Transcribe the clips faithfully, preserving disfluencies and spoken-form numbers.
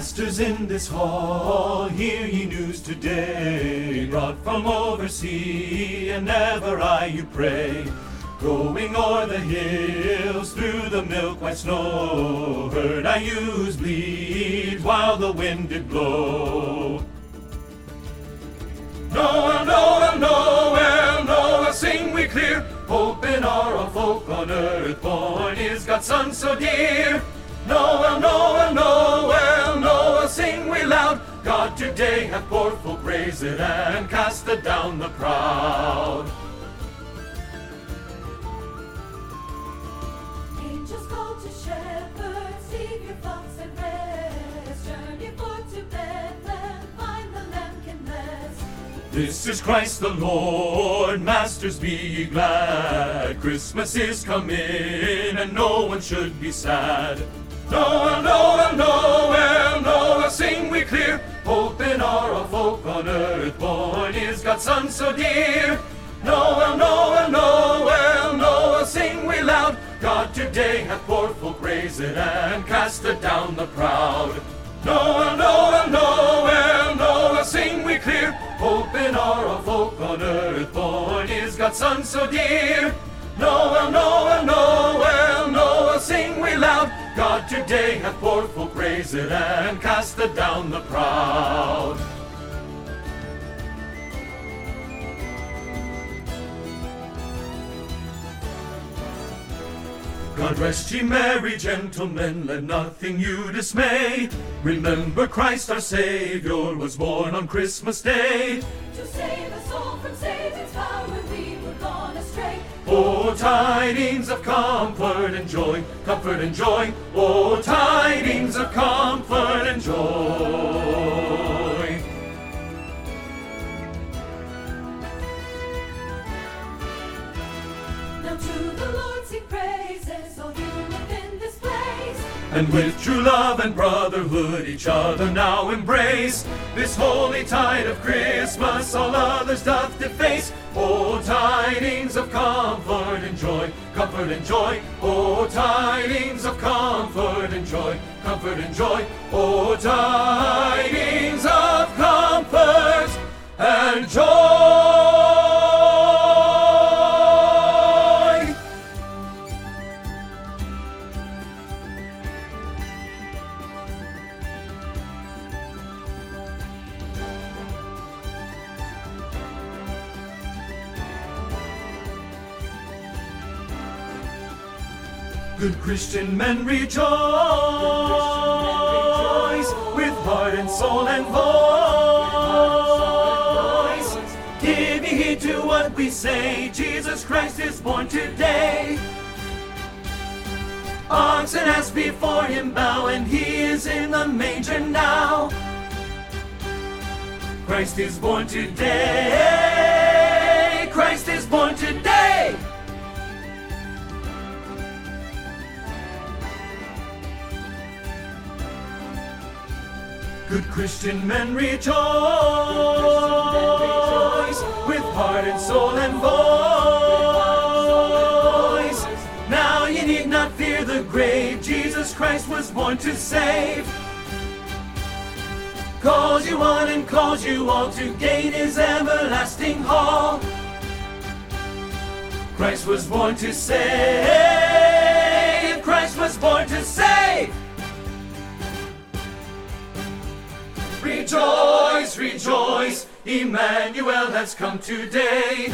Masters in this hall, hear ye news today, brought from oversea, and ever I you pray. Going o'er the hills, through the milk-white snow, heard I yous bleed, while the wind did blow. Noel, Noel, Noel, Noel, sing we clear, hope in our all folk on earth born is God's Son so dear. Noel, Noel, Noel, Noel, sing we loud, God today hath poor folk raised and casted down the proud. Angels call to shepherds, leave your flocks and rest, journey forth to Bethlehem, find the lamb kinless. This is Christ the Lord, masters be ye glad, Christmas is come in, and no one should be sad. Noel, Noel, Noel, Noel, sing we clear, hope in our all folk on earth born is God's Son so dear. Noel, Noel, Noel, Noel, sing we loud, God today hath poor folk raised and casted down the proud. Noel, Noel, Noel, Noel, sing we clear, hope in our all folk on earth born is God's Son so dear. Noel, Noel, Noel, Noel, sing we loud, God today hath poor folk raised and casted down the proud. God rest ye merry gentlemen, let nothing you dismay. Remember Christ our Savior was born on Christmas Day. To save us all from Satan's power when we were gone astray. Oh, tidings of comfort and joy, comfort and joy. Oh, tidings of comfort and joy. Now to the Lord sing praises, all you within this place. And with true love and brotherhood each other now embrace. This holy tide of Christmas all others doth deface. Oh, tidings of comfort and joy, comfort and joy. Oh, tidings of comfort and joy, comfort and joy. Oh, tidings of comfort and joy. Good Christian men rejoice, with heart and soul and voice. Give ye heed to what we say, Jesus Christ is born today. Oxen as before him bow, and he is in the manger now. Christ is born today, Christ is born today. Good Christian men rejoice, with heart and soul and voice. Now ye need not fear the grave, Jesus Christ was born to save. Calls you one and calls you all to gain his everlasting hall. Christ was born to save, Christ was born to save. Rejoice, rejoice, Emmanuel has come today.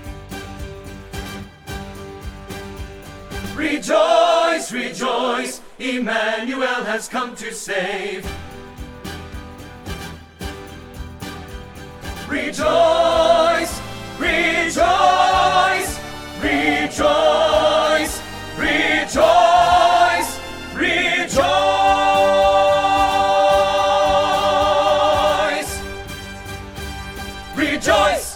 Rejoice, rejoice, Emmanuel has come to save. Rejoice, rejoice, rejoice, rejoice, rejoice. Rejoice!